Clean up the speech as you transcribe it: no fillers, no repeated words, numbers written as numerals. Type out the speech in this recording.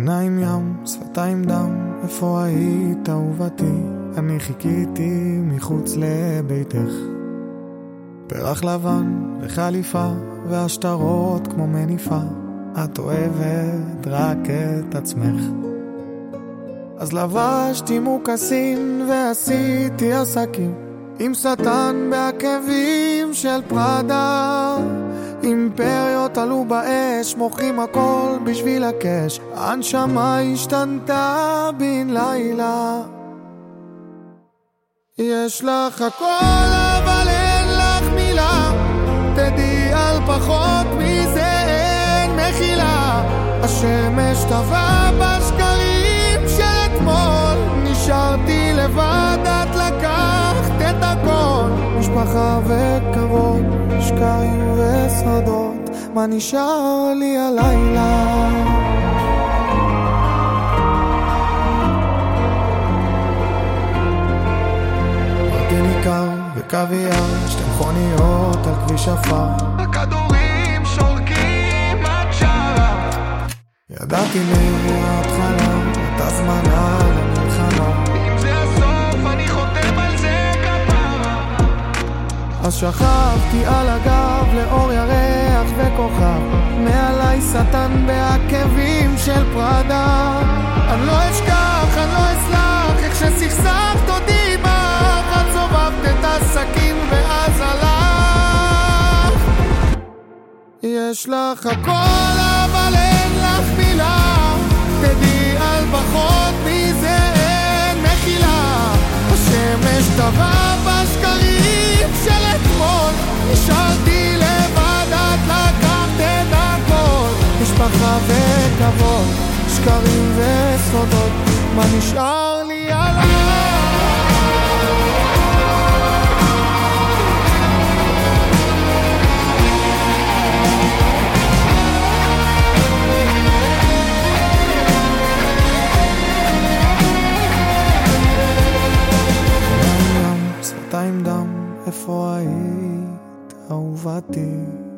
עיניים ים, שפתיים דם, איפה היית אהובתי? אני חיכיתי מחוץ לביתך. פרח לבן וחליפה והשטרות כמו מניפה, את אוהבת רק את עצמך. אז לבשתי מוקסין ועשיתי עסקים עם שטן בעקבים של פרדה. אימפריות עלו באש, מוכרים הכל בשביל הקש, הנשמה השתנתה בן לילה. יש לך הכל אבל אין לך מילה, תדעי על פחות מזה אין מחילה. השמש טבע בשקרים של אתמול, נשארתי לבד, את לקחת את הכל. משפחה וכבוד, שקעים ושרדות, מה נשאר לי הלילה? ניכר וקוויאר, שתי מכוניות על כביש עפר, הכדורים שורקים עד שרה. ידעתי מההתחלה את הזמנה למלחמה, אם זה הסוף אני חותם על זה כפרה. אז שכבתי על הגב לאור ירח וכוכב, מעלי שטן בעקבים של פרדה. אני לא אשכח, אני לא אסלח, איך שסכסכת אותי בך, את סובבת את הסכין ואז הלך. יש לך הכל אבל אין לך מילה, תדעי על פחות מזה אין מחילה. השמש טבע בשקרים של אתמול, נשארתי לבד, את לקחת את הכל. משפחה וכבוד, שקרים וסודות, מה נשאר לי עליי? שפתיים דם, איפה היית אהובתי?